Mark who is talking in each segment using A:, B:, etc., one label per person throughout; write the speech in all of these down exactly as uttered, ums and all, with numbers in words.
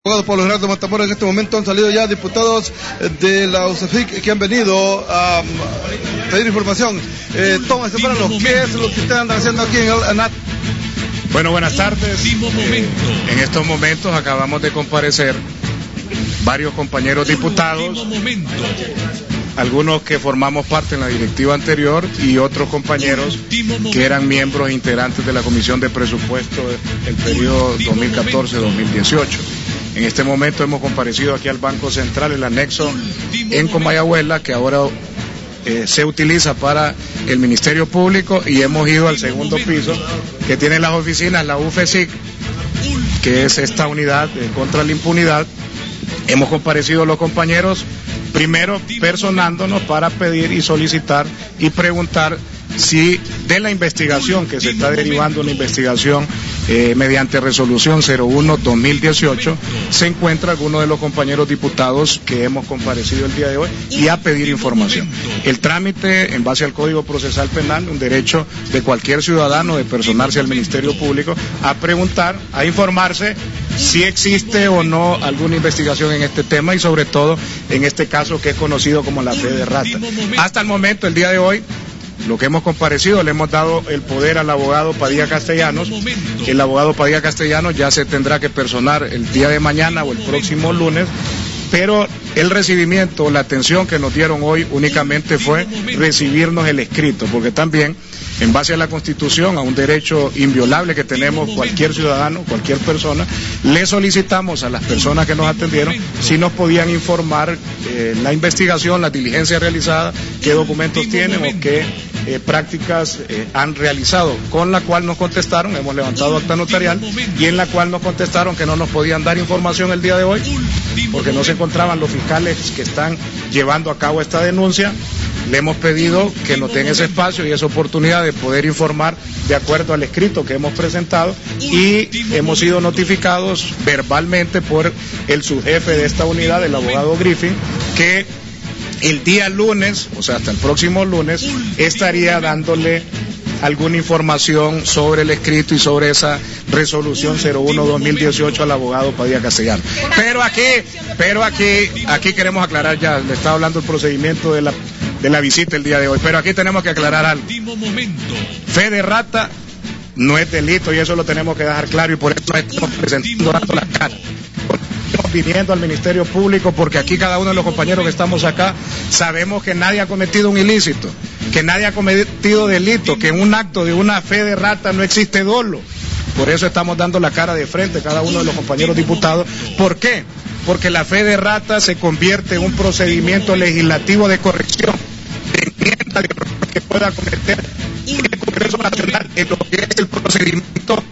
A: Abogado Pablo Gerardo Matamoros, en este momento han salido ya diputados de la U C E F I C que han venido a pedir información. Eh, Tomás Zambrano, ¿qué es lo que ustedes andan haciendo aquí en el ANAT?
B: Bueno, buenas tardes. Eh, en estos momentos acabamos de comparecer varios compañeros diputados, algunos que formamos parte en la directiva anterior y otros compañeros que eran miembros e integrantes de la Comisión de Presupuesto del periodo dos mil catorce a dos mil dieciocho. En este momento hemos comparecido aquí al Banco Central, el anexo en Comayagüela, que ahora eh, se utiliza para el Ministerio Público, y hemos ido al segundo piso, que tiene las oficinas, la U F E C I C, que es esta unidad eh, contra la impunidad. Hemos comparecido los compañeros, primero personándonos para pedir y solicitar y preguntar si de la investigación que se está derivando, una investigación eh, mediante resolución cero uno dos mil dieciocho, se encuentra alguno de los compañeros diputados que hemos comparecido el día de hoy y a pedir información. El trámite en base al Código Procesal Penal, un derecho de cualquier ciudadano de personarse al Ministerio Público a preguntar, a informarse si existe o no alguna investigación en este tema y sobre todo en este caso que es conocido como la fe de rata. Hasta el momento, el día de hoy, lo que hemos comparecido, le hemos dado el poder al abogado Padilla Castellanos. El abogado Padilla Castellanos ya se tendrá que personar el día de mañana o el próximo lunes, pero el recibimiento, la atención que nos dieron hoy únicamente fue recibirnos el escrito, porque también, en base a la Constitución, a un derecho inviolable que tenemos cualquier ciudadano, cualquier persona, le solicitamos a las personas que nos atendieron si nos podían informar eh, la investigación, las diligencias realizadas, qué documentos tienen o qué eh, prácticas eh, han realizado, con la cual nos contestaron, hemos levantado acta notarial, y en la cual nos contestaron que no nos podían dar información el día de hoy, porque no se encontraban los fiscales que están llevando a cabo esta denuncia. Le hemos pedido que nos den ese espacio y esa oportunidad de poder informar de acuerdo al escrito que hemos presentado, y hemos sido notificados verbalmente por el subjefe de esta unidad, el abogado Griffin, que el día lunes, o sea hasta el próximo lunes, estaría dándole alguna información sobre el escrito y sobre esa resolución cero uno dos mil dieciocho al abogado Padilla Castellanos. Pero aquí, pero aquí, aquí queremos aclarar ya, le estaba hablando el procedimiento de la de la visita el día de hoy, pero aquí tenemos que aclarar algo. Fe de rata no es delito y eso lo tenemos que dejar claro, y por eso estamos presentando, dando la cara. Estamos viniendo al Ministerio Público porque aquí cada uno de los compañeros que estamos acá sabemos que nadie ha cometido un ilícito, que nadie ha cometido delito, que en un acto de una fe de rata no existe dolo. Por eso estamos dando la cara de frente cada uno de los compañeros diputados. ¿Por qué? Porque la fe de rata se convierte en un procedimiento legislativo de corrección, de enmienda de errores que pueda cometer el Congreso Nacional en lo que es el procedimiento.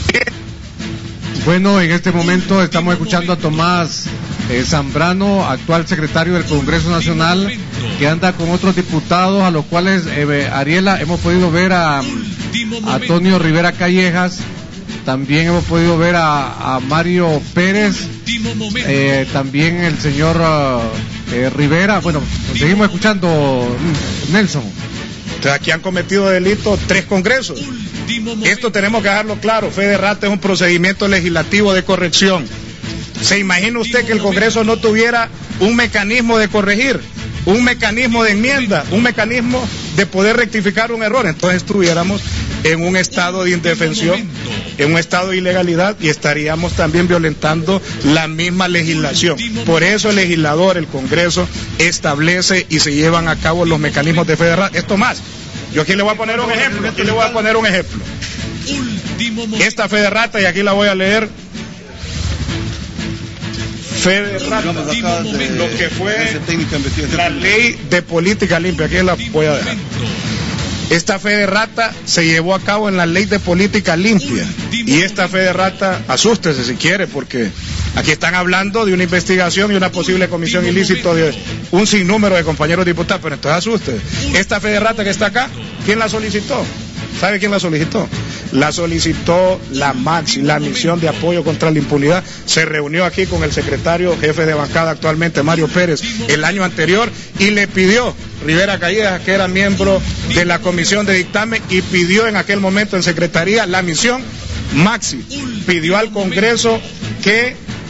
C: Bueno, en este momento estamos escuchando a Tomás eh, Zambrano, actual secretario del Congreso Nacional, que anda con otros diputados, a los cuales, eh, Ariela, hemos podido ver a, a Antonio Rivera Callejas. También hemos podido ver a, a Mario Pérez, eh, también el señor uh, eh, Rivera. Bueno, seguimos escuchando, Nelson.
B: Entonces aquí han cometido delitos tres congresos. Esto tenemos que dejarlo claro, fe de rata es un procedimiento legislativo de corrección. ¿Se imagina usted que el Congreso no tuviera un mecanismo de corregir, un mecanismo de enmienda, un mecanismo de poder rectificar un error? Entonces estuviéramos en un estado de indefensión, en un estado de ilegalidad, y estaríamos también violentando la misma legislación. Por eso el legislador, el Congreso, establece y se llevan a cabo los mecanismos de fe de rata. Esto más, yo aquí le voy a poner un ejemplo, aquí le voy a poner un ejemplo. Esta fe de rata, y aquí la voy a leer, fe de rata, lo que fue la ley de política limpia, aquí la voy a dejar. Esta fe de rata se llevó a cabo en la ley de política limpia, y esta fe de rata, asústese si quiere, porque aquí están hablando de una investigación y una posible comisión ilícita de un sinnúmero de compañeros diputados, pero entonces asústese. Esta fe de rata que está acá, ¿quién la solicitó? ¿Sabe quién la solicitó? La solicitó la MAXI, la Misión de Apoyo contra la Impunidad. Se reunió aquí con el secretario jefe de bancada actualmente, Mario Pérez, el año anterior, y le pidió, Rivera Callejas, que era miembro de la comisión de dictamen, y pidió en aquel momento en secretaría la misión MAXI, pidió al Congreso que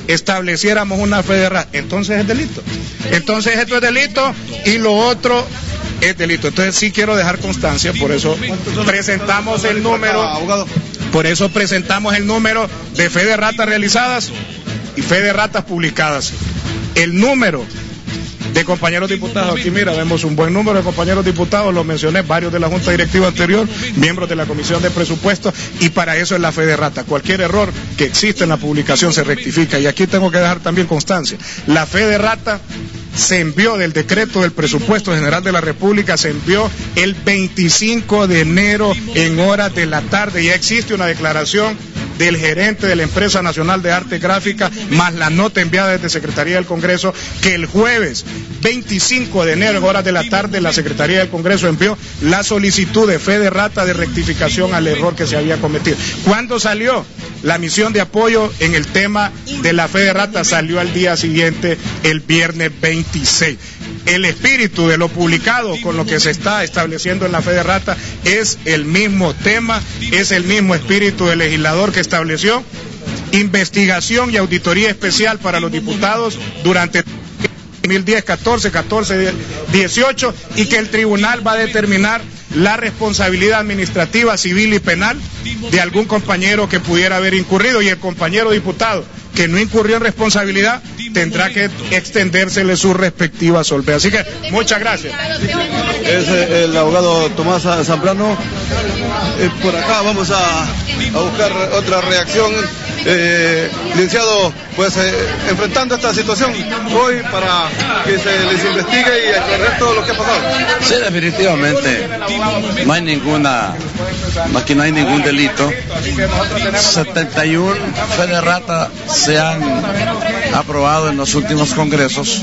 B: estableciéramos una fe de ratas, entonces es delito. Entonces esto es delito y lo otro es delito. Entonces sí quiero dejar constancia, por eso presentamos el número, por eso presentamos el número de fe de ratas realizadas y fe de ratas publicadas. El número de compañeros diputados, aquí mira, vemos un buen número de compañeros diputados, lo mencioné, varios de la Junta Directiva anterior, miembros de la Comisión de Presupuestos, y para eso es la fe de rata. Cualquier error que existe en la publicación se rectifica, y aquí tengo que dejar también constancia. La fe de rata se envió del decreto del presupuesto general de la República, se envió el veinticinco de enero en horas de la tarde. Ya existe una declaración del gerente de la Empresa Nacional de Arte Gráfica, más la nota enviada desde Secretaría del Congreso, que el jueves veinticinco de enero en horas de la tarde la Secretaría del Congreso envió la solicitud de fe de rata de rectificación al error que se había cometido. ¿Cuándo salió? La misión de apoyo en el tema de la fe de rata salió al día siguiente, el viernes veintiséis. El espíritu de lo publicado con lo que se está estableciendo en la fe de rata es el mismo tema, es el mismo espíritu del legislador que estableció investigación y auditoría especial para los diputados durante dos mil diez, catorce, catorce, dieciocho, y que el tribunal va a determinar la responsabilidad administrativa, civil y penal de algún compañero que pudiera haber incurrido, y el compañero diputado que no incurrió en responsabilidad tendrá que extendérsele su respectiva solvencia. Así que muchas gracias.
A: Es eh, el abogado Tomás Zambrano. Eh, por acá vamos a, a buscar otra reacción. Eh, licenciado, pues eh, enfrentando esta situación hoy para que se les investigue y aclarar todo lo que ha pasado.
D: Sí, definitivamente no hay ninguna, aquí no hay ningún delito. setenta y uno fe de rata se han aprobado en los últimos congresos,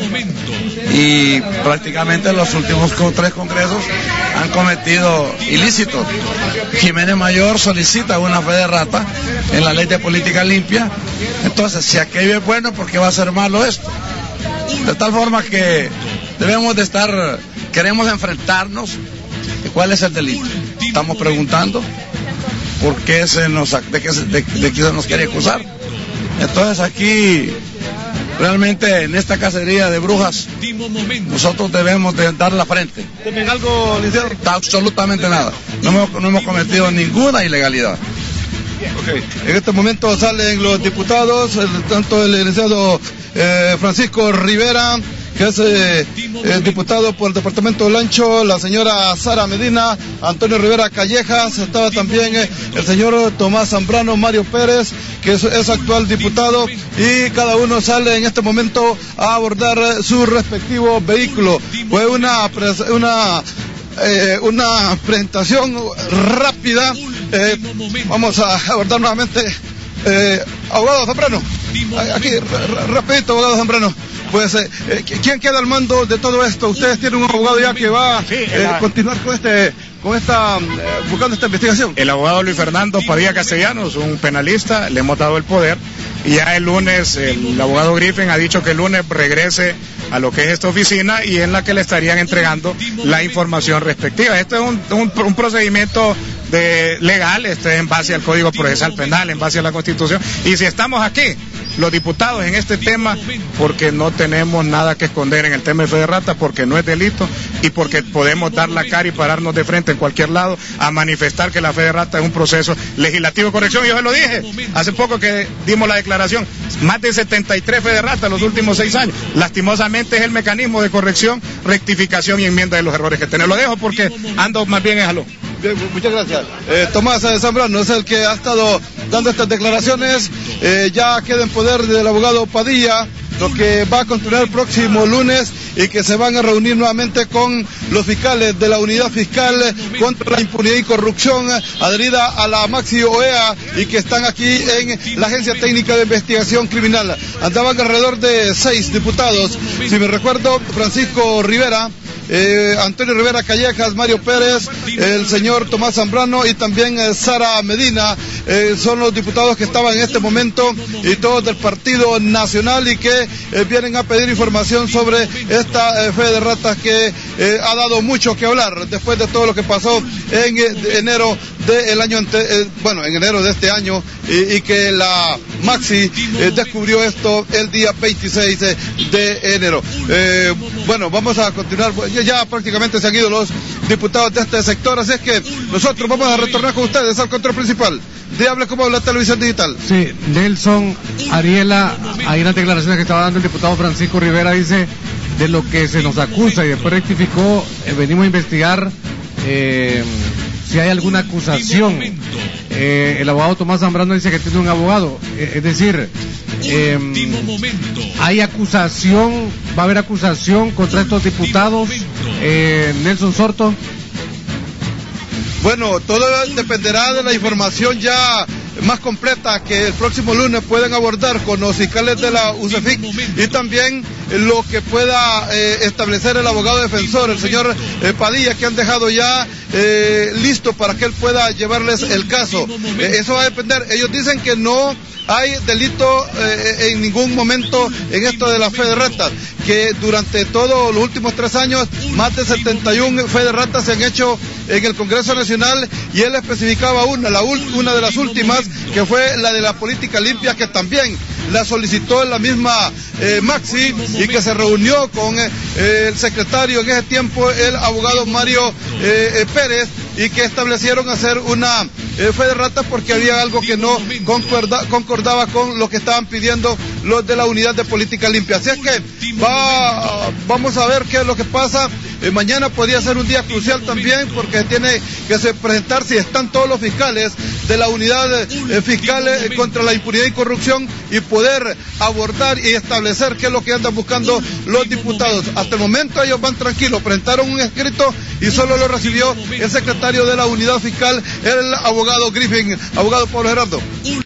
D: y prácticamente los últimos tres congresos han cometido ilícitos. Jiménez Mayor solicita una fe de rata en la ley de política limpia. Entonces, si aquello es bueno, ¿por qué va a ser malo esto? De tal forma que debemos de estar, queremos enfrentarnos. ¿Cuál es el delito? Estamos preguntando por qué se nos, de qué se, de, de qué se nos quiere acusar. Entonces aquí, realmente en esta cacería de brujas, nosotros debemos de dar la frente.
A: ¿Tienen algo, licenciado?
D: Absolutamente nada. No hemos, no hemos cometido ninguna ilegalidad.
A: Okay. En este momento salen los diputados, el, tanto el licenciado eh, Francisco Rivera, que es eh, eh, diputado por el departamento del Lancho, la señora Sara Medina, Antonio Rivera Callejas, estaba también eh, el señor Tomás Zambrano, Mario Pérez, que es, es actual diputado, y cada uno sale en este momento a abordar eh, su respectivo vehículo. Fue una una eh, una presentación rápida. Eh, vamos a abordar nuevamente eh, abogado Zambrano, aquí rapidito, abogado Zambrano. Pues, eh, ¿quién queda al mando de todo esto? Ustedes tienen un abogado ya que va a eh, continuar con este, con esta, eh, buscando esta investigación.
B: El abogado Luis Fernando Padilla Castellanos, un penalista, le hemos dado el poder, y ya el lunes el abogado Griffin ha dicho que el lunes regrese a lo que es esta oficina, y en la que le estarían entregando la información respectiva. Este es un, un, un procedimiento de legal, este es en base al Código Procesal Penal, en base a la Constitución, y si estamos aquí los diputados en este tema, porque no tenemos nada que esconder en el tema de fe de rata, porque no es delito y porque podemos dar la cara y pararnos de frente en cualquier lado a manifestar que la fe de rata es un proceso legislativo de corrección. Yo se lo dije hace poco que dimos la declaración, más de setenta y tres fe de rata en los últimos seis años. Lastimosamente es el mecanismo de corrección, rectificación y enmienda de los errores que tenemos. Lo dejo porque ando más bien en jalón.
A: Bien, muchas gracias. Eh, Tomás Zambrano es el que ha estado dando estas declaraciones. Eh, ya queda en poder del abogado Padilla, lo que va a continuar el próximo lunes, y que se van a reunir nuevamente con los fiscales de la Unidad Fiscal contra la Impunidad y Corrupción, adherida a la Maxi O E A, y que están aquí en la Agencia Técnica de Investigación Criminal. Andaban alrededor de seis diputados, si me recuerdo, Francisco Rivera, Eh, Antonio Rivera Callejas, Mario Pérez, el señor Tomás Zambrano y también eh, Sara Medina, eh, son los diputados que estaban en este momento, y todos del Partido Nacional, y que eh, vienen a pedir información sobre esta eh, fe de ratas que eh, ha dado mucho que hablar después de todo lo que pasó en eh, enero del año, ante, eh, bueno, en enero de este año, y, y que la Maxi eh, descubrió esto el día veintiséis de enero. Eh, bueno, vamos a continuar, ya, ya prácticamente se han ido los diputados de este sector, así es que nosotros vamos a retornar con ustedes al control principal de Hable Como Habla Televisión Digital.
C: Sí, Nelson, Ariela, hay una declaración que estaba dando el diputado Francisco Rivera, dice, de lo que se nos acusa, y después rectificó, eh, venimos a investigar eh, si hay alguna acusación. Eh, el abogado Tomás Zambrano dice que tiene un abogado, eh, es decir, eh, hay acusación, va a haber acusación contra estos diputados, eh, Nelson Sorto.
A: Bueno, todo dependerá de la información ya más completa que el próximo lunes pueden abordar con los fiscales de la U C E F I C, y también lo que pueda eh, establecer el abogado defensor, el señor eh, Padilla, que han dejado ya eh, listo para que él pueda llevarles el caso. Eh, eso va a depender. Ellos dicen que no hay delito eh, en ningún momento en esto de la fe de ratas, que durante todos los últimos tres años más de setenta y una fe de ratas se han hecho en el Congreso Nacional, y él especificaba una, la una de las últimas, que fue la de la política limpia, que también la solicitó en la misma eh, Maxi, y que se reunió con eh, el secretario en ese tiempo, el abogado Mario eh, eh, Pérez, y que establecieron hacer una eh, fe de ratas porque había algo que no concorda, concordaba con lo que estaban pidiendo los de la unidad de política limpia. Así es que va, vamos a ver qué es lo que pasa. Eh, mañana podría ser un día crucial también, porque tiene que se presentar si están todos los fiscales de la unidad eh, fiscal eh, contra la impunidad y corrupción, y poder abordar y establecer qué es lo que andan buscando los diputados. Hasta el momento ellos van tranquilos, presentaron un escrito y solo lo recibió el secretario de la unidad fiscal, el abogado Griffin. Abogado Pablo Gerardo.